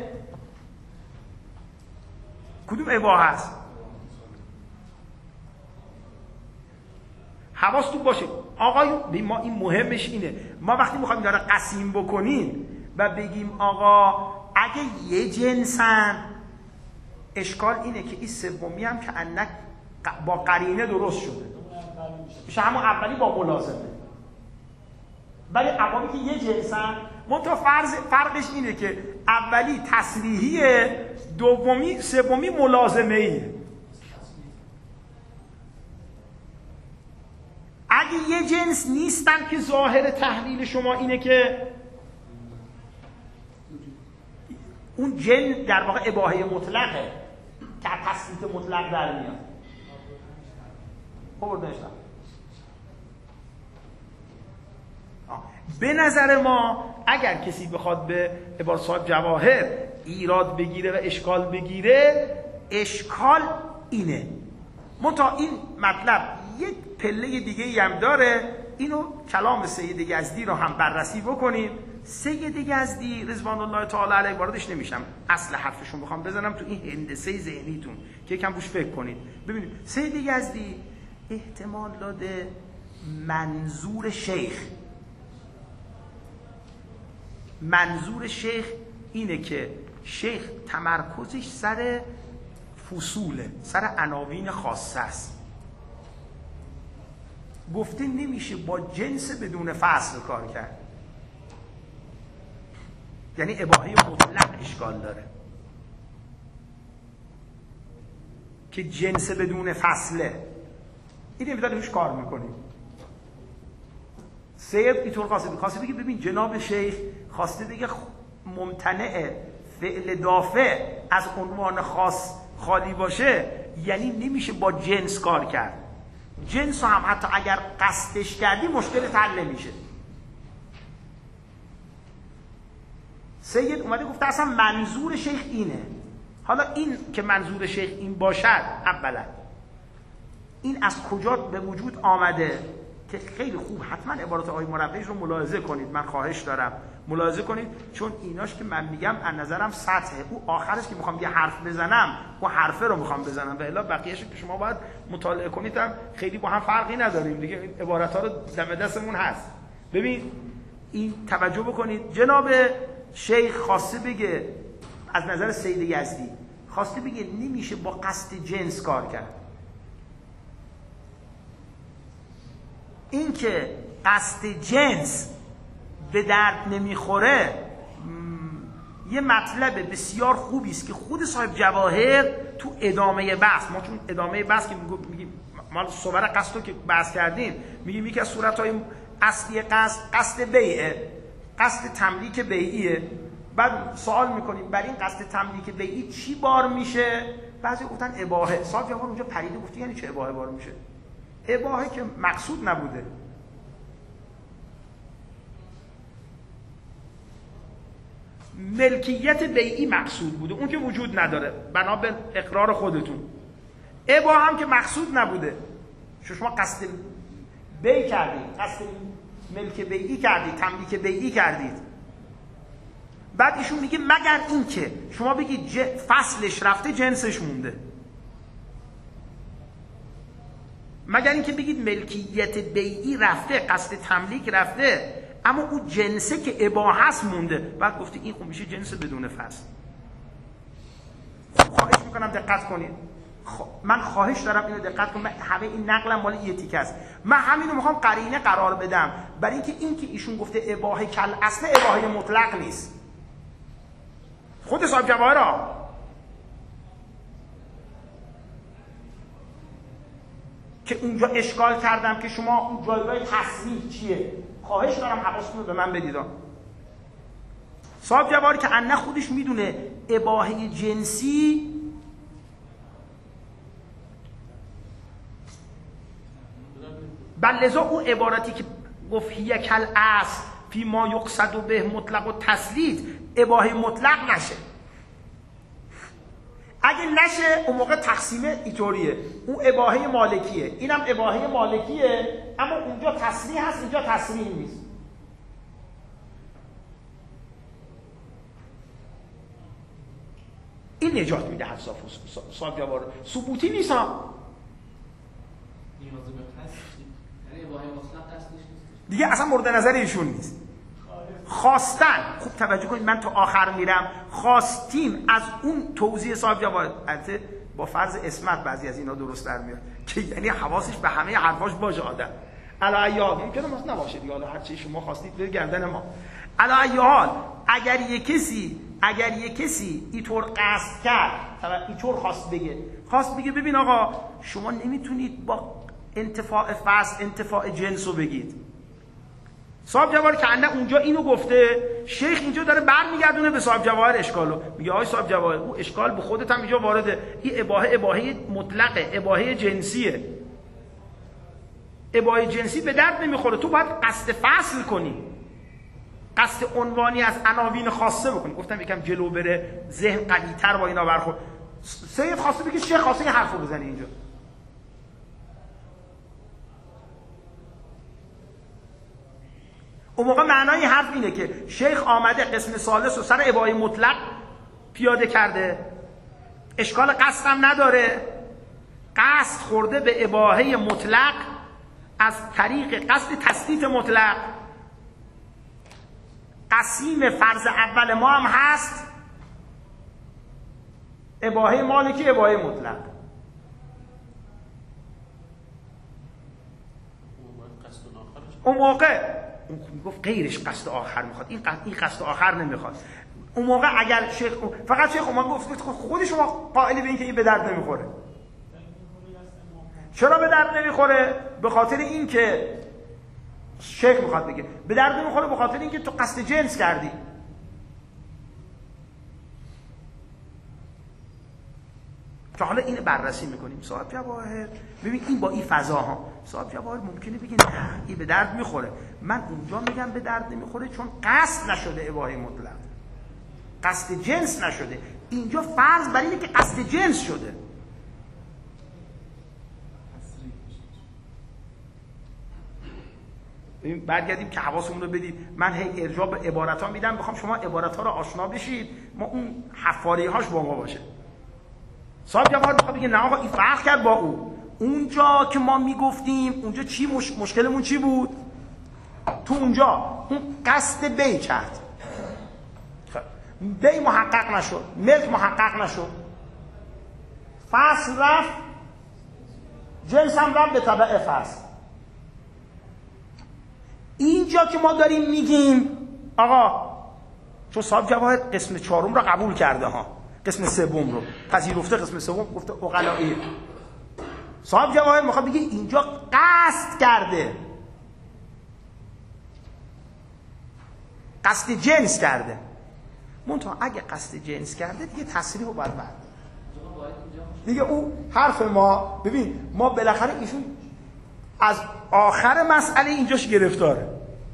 کدوم اباحه است؟ حواستون باشه آقایون، ما این مهمش اینه، ما وقتی میخوایم داره قسیم بکنیم و بگیم آقا اگه یه جنسن، اشکال اینه که این سومی هم که انک با قرینه درست شده میشه همون اولی با ملازمه، ولی اقوامی که یه جنسن منتها فرض فرقش اینه که اولی تصریحیه، دومی سومی ملازمه ایه. اگه یه جنس نیستن که ظاهر تحلیل شما اینه که اون جن در واقع اباحه مطلقه که تثبیت مطلق در میاد. خب بردنشتم به نظر ما اگر کسی بخواد به عبارت صاحب جواهر ایراد بگیره و اشکال بگیره، اشکال اینه، منتها این مطلب یک پله دیگه ای هم داره، اینو کلام سید یزدی رو هم بررسی بکنیم. سید یزدی رضوان الله تعالی علیه واردش نمیشم، اصل حرفشون بخوام بزنم تو این هندسه ذهنیتون که یکم روش فکر کنید. ببینید سید یزدی احتمال داده منظور شیخ منظور شیخ اینه که شیخ تمرکزش سر فصوله، سر عناوین خاصه است. گفته نمیشه با جنس بدون فصل کار کرد، یعنی اباحه مطلق اشکال داره که جنس بدون فصله، این نمیداره روش کار میکنیم. سید اینطور خواسته خواسته بگه ببین جناب شیخ خواسته بگه ممتنع فعل دافع از عنوان خاص خالی باشه یعنی نمیشه با جنس کار کرد. جنس هم حتی اگر قصدش کردی مشکل حل نمیشه. سید اومده گفته اصلا منظور شیخ اینه. حالا این که منظور شیخ این باشد، اولا این از کجا به وجود آمده که خیلی خوب حتما عبارات آقای مربیش رو ملاحظه کنید، من خواهش دارم ملاحظه کنید، چون ایناش که من میگم از نظرم سطحه. او آخرش که میخوام یه حرف بزنم او حرفه رو میخوام بزنم، و الا بقیه‌اش که شما باید مطالعه کنید هم خیلی با هم فرقی نداریم دیگه. این عبارات ها رو دم دستمون هست. ببین این توجه بکنید، جناب شیخ خواسته بگه از نظر سید یزدی خواسته بگه نمیشه با قصد جنس کار کرد. این که قصد جنس به درد نمیخوره یه مطلب بسیار خوبی است که خود صاحب جواهر تو ادامه بحث، ما چون ادامه بحث که میگیم ما صور قصد رو که بحث کردیم میگیم یکی از صورت‌های اصلی قصد قصد بیعه، قصد تملیک بیعیه. بعد سوال میکنیم بر این قصد تملیک بیعی چی بار میشه؟ بعضی گفتن اباحه. صاحب جواهر اونجا پریده گفته یعنی چه اباحه بار میشه؟ اباحه که مقصود نبوده. ملکیت بیعی مقصود بوده، اون که وجود نداره بنا به اقرار خودتون. اباحه هم که مقصود نبوده. شما قصد بیع کردید، قصد ملک بیعی کردید، تملیک بیعی کردید. بعد ایشون میگه مگر این که شما بگید فصلش رفته جنسش مونده، مگر این که بگید ملکیت بیعی رفته، قصد تملیک رفته، اما اون جنسه که اباحه است مونده. بعد گفتی این خب میشه جنس بدون فصل. خواهش میکنم دقت کنید، من خواهش دارم اینو دقت کنید. همه این نقلم مال یه تیکه است. من همینو میخوام قرینه قرار بدم برای اینکه این که ایشون گفته اباحه کل اصل اباحه مطلق نیست. خود صاحب جواهر که اونجا اشکال کردم که شما اون جایگاه تصریح چیه، خواهش دارم حواستون رو به من بدید. صاحب جواهر که انه خودش میدونه اباحه جنسی بل لذا اون عبارتی که گفت هی کل اصل فی ما یقصد به مطلق و تسلیط اباحه مطلق نشه. اگه نشه اون موقع تقسیمه اینطوریه، اون اباحه مالکیه، اینم اباحه مالکیه، اما اونجا تصریح هست اینجا تصریح نیست. این نجات میده حفظاف صاحب جوار ثبوتی نیست ها دیگه، اصلا مورد نظر ایشون نیست. خواستن، خوب توجه کنید من تا آخر میرم، خواستیم از اون توضیح صاحب جواد، البته با فرض اسمت بعضی از اینا درست در میاد که یعنی حواسش به همه حرفاش باشه آدم. علی ای حال ممکنه مثلا نباشه دیگه، حالا هر چی شما خواستید به گردن ما. علی ای حال اگر یک کسی اگر یک کسی اینطور قصد کرد، اینطور خواست بگه خواست بگه ببین آقا شما نمیتونید با انتفاع فصل انتفاع جنس رو بگید. صاحب جواهر که انده اونجا اینو گفته، شیخ اینجا داره برمیگردونه به صاحب جواهر اشکالو، میگه آقای صاحب جواهر او اشکال به خودت هم اینجا وارده، این اباحه اباحه مطلقه، اباحه جنسیه، اباحه جنسی به درد نمیخوره، تو باید قصد فصل کنی، قصد عنوانی از عناوین خاصه بکنی. گفتم یکم جلو بره ذهن قوی‌تر با اینا برخورد. سید خواسته بگه شیخ خواسته این حرفو بزنه اینجا. اون موقع معنای حرف اینه که شیخ آمده قسم ثالث و سر اباحه مطلق پیاده کرده، اشکال قصد هم نداره، قصد خورده به اباحه مطلق از طریق قصد تثبیت مطلق. قسیم فرض اول ما هم هست اباحه مالکی، اباحه مطلق. اون موقع اون میگفت غیرش قصد آخر میخواد، این قصد این قصد آخر نمیخواد. اون موقع اگر شیخ فقط شیخ اومد گفت خود شما قائل به این که این به درد نمیخوره. چرا به درد نمیخوره؟ به خاطر این که شیخ میخواد بگه به درد نمیخوره به خاطر این که تو قصد جنس کردی. که حالا اینو بررسی میکنیم. صاحب جواهر ببین این با این فضا ها صاحب جواهر ممکنه بگی نه این به درد میخوره. من اونجا میگم به درد نمیخوره چون قصد نشده اباحه مطلق، قصد جنس نشده. اینجا فرض بر اینه که قصد جنس شده. ببین برگردیم که حواسمون رو بدید. من هی ارجاع به عبارت‌ها میدم، بخوام شما عبارت‌ها رو آشنا بشید، ما اون حفاری‌هاش با ما باشه. صاحب جواهر میخواد بگه نه آقا این فرق کرد با اون. اونجا که ما میگفتیم اونجا چی مش... مشکلمون چی بود؟ تو اونجا اون قصد بی کرد، بی محقق نشد، ملک محقق نشد، فصل رفت، جنس هم رفت به تبع فصل. اینجا که ما داریم میگیم آقا چون صاحب جواهر قسم چهارم رو قبول کرده ها، قسم سوم رو پذیرفته، قسم سوم گفته عقلایی. صاحب جواهر میخواد بگه اینجا قصد کرده، قصد جنس کرده. منتها اگه قصد جنس کرده دیگه تصریح رو باید بعد دیگه او حرف ما. ببین ما بالاخره ایشون از آخر مسئله اینجاش گرفتاره.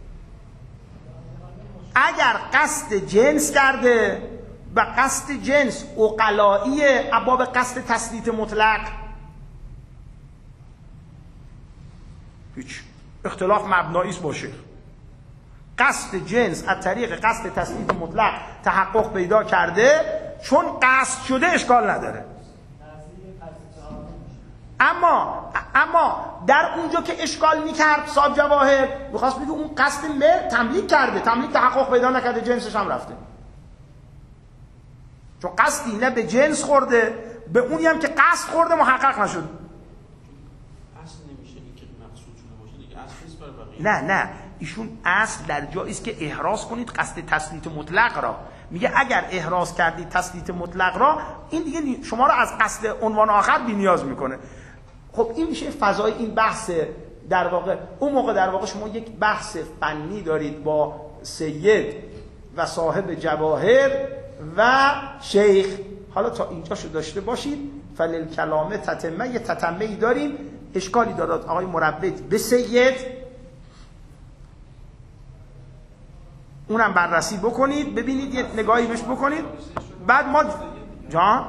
اگر قصد جنس کرده و قصد جنس عقلایی ابواب قصد تسلیط مطلق، هیچ اختلاف مبنایی است باشه. قصد جنس از طریق قصد تسلیط مطلق تحقق پیدا کرده، چون قصد شده اشکال نداره. اما اما در اونجا که اشکال میکرد صاحب جواهر میخواست بگه اون قصد مل تملیک کرده، تملیک تحقق پیدا نکرده، جنسش هم رفته. چون قصدی نه به جنس خورده، به اونی هم که قصد خورده محقق نشد. اصل نمیشه این که مقصود شده باشه دیگه، اصل نیست برای بقیه. نه نه ایشون اصل در جایی است که احراز کنید قصد تسلیط مطلق را. میگه اگر احراز کردید تسلیط مطلق را، این دیگه شما را از قصد عنوان آخر بی نیاز میکنه. خب این میشه فضای این بحث. در واقع اون موقع در واقع شما یک بحث فنی دارید با سید و صاحب جواهر و شیخ. حالا تا اینجاشو داشته باشید، فللکلامه تتمه، یه تتمه ای داریم. اشکالی دارد آقای مروج به سید، اونم بررسی بکنید، ببینید، یه نگاهی بهش بکنید. بعد ما جان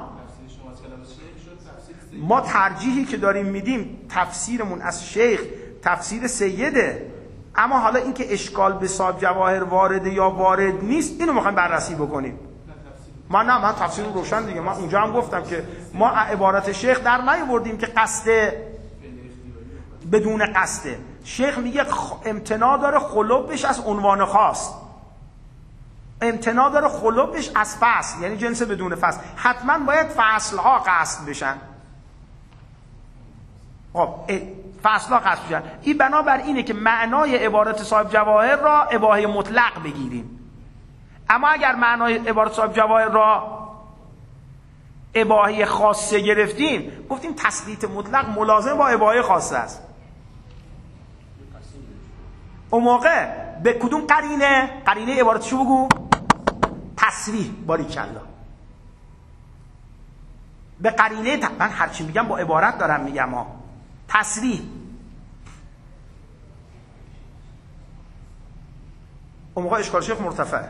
ما ترجیحی که داریم میدیم تفسیرمون از شیخ تفسیر سیده. اما حالا اینکه اشکال به صاحب جواهر وارده یا وارد نیست، اینو میخوایم بررسی بکنیم. ما نه من تفسیر رو روشن دیگه. من اونجا هم گفتم که ما عبارت شیخ در نیاوردیم که قصد بدون قصده. شیخ میگه امتناع داره خلوبش از عنوان خاص، امتناع داره خلوبش از فصل، یعنی جنس بدون فصل. حتما باید فصلها قصد بشن. خب فصلها قصد بشن. این بنابر اینه که معنای عبارت صاحب جواهر را اباحه مطلق بگیریم. اما اگر معنای عبارت صاحب جواهر را اباحه خاصه گرفتیم، گفتیم تسلیط مطلق ملازم با اباحه خاصه است. اون موقع به کدوم قرینه؟ قرینه عبارتشو بگو. تصریح. باریکلا. به قرینه ت... من هرچی میگم با عبارت دارم میگم ها. تصریح. اون موقع اشکال شیخ مرتفع.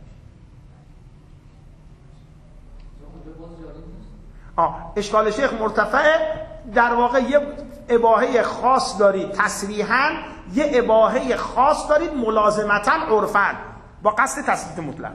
آه اشکال شیخ مرتفع. در واقع یه اباحه خاص دارید تصریحاً، یه اباحه خاص دارید ملازمتاً عرفاً با قصد تسلیط مطلق.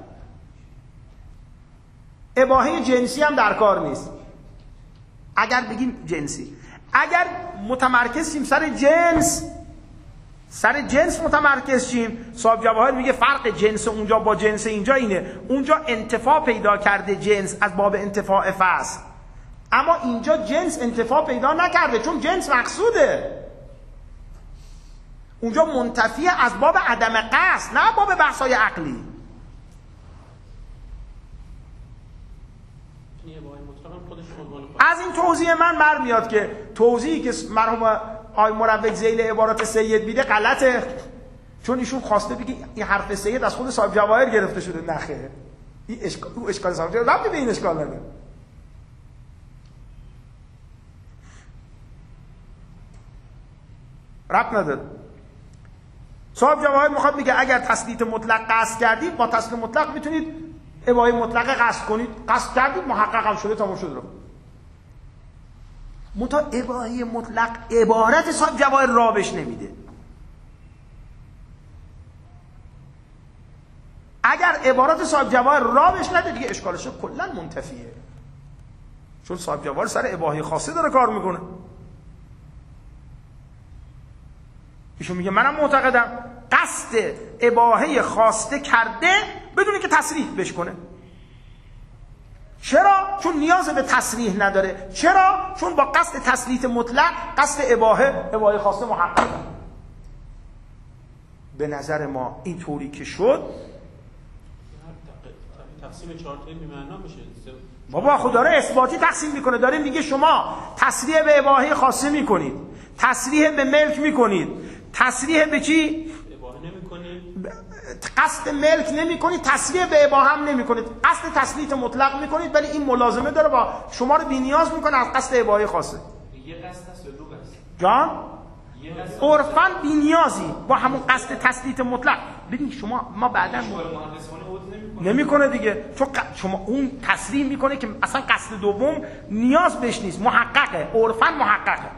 اباحه جنسی هم در کار نیست. اگر بگیم جنسی، اگر متمرکز شیم سر جنس، سر جنس متمرکز شیم، صاحب جواهر میگه فرق جنس اونجا با جنس اینجا اینه. اونجا انتفاع پیدا کرده جنس از باب انتفاع فصل، اما اینجا جنس انتفاع پیدا نکرده چون جنس مقصوده. اونجا منتفی از باب عدم قصد، نه باب بحث‌های عقلی. از این توضیح من برمیاد که توضیحی که مرحوم آقای مروج ذیل عبارات سید بیده غلطه، چون ایشون خواسته بگه این حرف سید از خود صاحب جواهر گرفته شده. نخیر، این اشکال، او اشکال صاحب جواهر ربطی به این اشکال نداره. ربط نداره. صاحب جواهر میخواد میگه اگر تسلیت مطلق قصد کردید با تسلیت مطلق میتونید اباحه مطلقه قصد کنید، قصد کردید محقق هم شده تمام شد رو. منتها اباحه مطلق عبارت صاحب جواهر رابش نمیده. اگر عبارت صاحب جواهر رابش نده دیگه اشکالش کلا منتفیه، چون صاحب جواهر سر اباحه خاصه داره کار میکنه. ایشون میگه منم معتقدم قصد اباحه خواسته کرده بدون اینکه تصریح بش کنه. چرا؟ چون نیاز به تصریح نداره. چرا؟ چون با قصد تسلیت مطلق قصد اباحه اباحه خواسته محققه. به نظر ما این طوری که شد تقسیم چهار تایی بی‌معنا میشه. بابا خود داره اثباتی تقسیم میکنه، داره میگه شما تصریح به اباحه خاصه میکنید، تصریح به ملک میکنید، تصریح به چی؟ اباحه نمیکنید، قصد ملک نمیکنید، تصریح به اباحه هم نمیکنید، قصد تسلیت مطلق میکنید، ولی این ملازمه داره با شما رو بی‌نیاز میکنه از قصد اباحه خاصه. یه قصد است یا دو قصد؟ جان؟ عرفاً بی‌نیازی با همون قصد تسلیت مطلق. ببین شما ما بعداً نمیکنه دیگه، چون شما اون تصریح میکنه که اصلا قصد دوم نیاز بهش نیست، محققه، عرفاً محققه.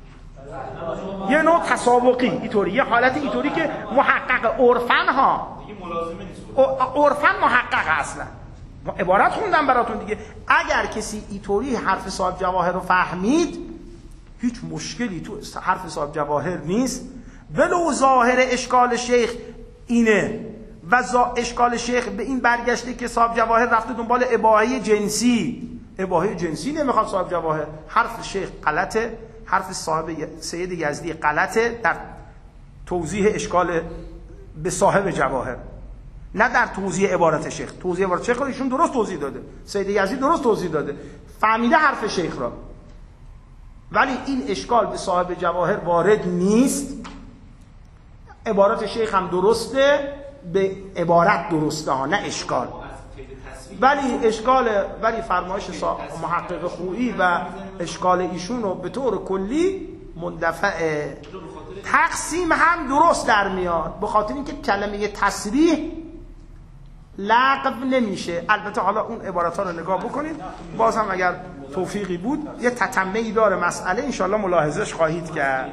یه نوع تسابقی اینطوری، یه حالت اینطوری که محقق عرفاً ها دیگه ملازمه نیست، عرفاً محقق اصلا. عبارت خوندم براتون دیگه. اگر کسی اینطوری حرف صاحب جواهر رو فهمید هیچ مشکلی تو حرف صاحب جواهر نیست، ولو ظاهر اشکال شیخ اینه و اشکال شیخ به این برگشته که صاحب جواهر رفته دنبال اباحه جنسی. اباحه جنسی نمیخواد صاحب جواهر. حرف شیخ غلطه، حرف صاحب سید یزدی غلطه در توضیح اشکال به صاحب جواهر، نه در توضیح عبارت شیخ. توضیح عبارت شیخ رو ایشون درست توضیح داده، سید یزدی درست توضیح داده، فهمیده حرف شیخ را، ولی این اشکال به صاحب جواهر وارد نیست. عبارت شیخ هم درسته، به عبارت درسته ها، نه اشکال. ولی اشکال ولی فرمایش محقق خویی و اشکال ایشون رو به طور کلی مندفع. تقسیم هم درست در میاد به خاطر اینکه کلمه تصریح لغو نمیشه. البته حالا اون عبارت ها رو نگاه بکنید، باز هم اگر توفیقی بود یه تتمه‌ای داره مسئله، انشالله ملاحظهش خواهید کرد.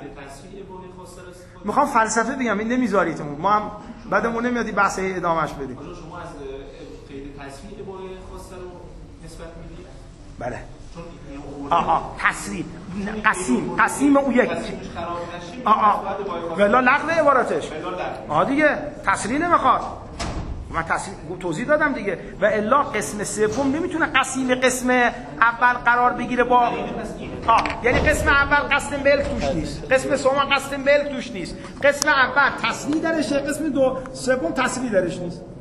میخوام فلسفه بگم، این نمیذاریتمون، ما هم بعدمون نمیادی بحث ادامهش بدیم. شما از قید تصریح اباحه خاصه رو نسبت میدید؟ بله. آها تصریح قسیم قسیم اون یک آها ولا لغو عبارتش. آها دیگه تصریح نمیخواد. من تصریح توضیح دادم دیگه. و الا قسم سوم نمیتونه قسیم قسم اول قرار بگیره با آه یعنی قسم اول قصد ملک توش نیست، قسم سوم قصد ملک توش نیست، قسم اول تصریح درشه، قسم دو سوم تصریح درش نیست.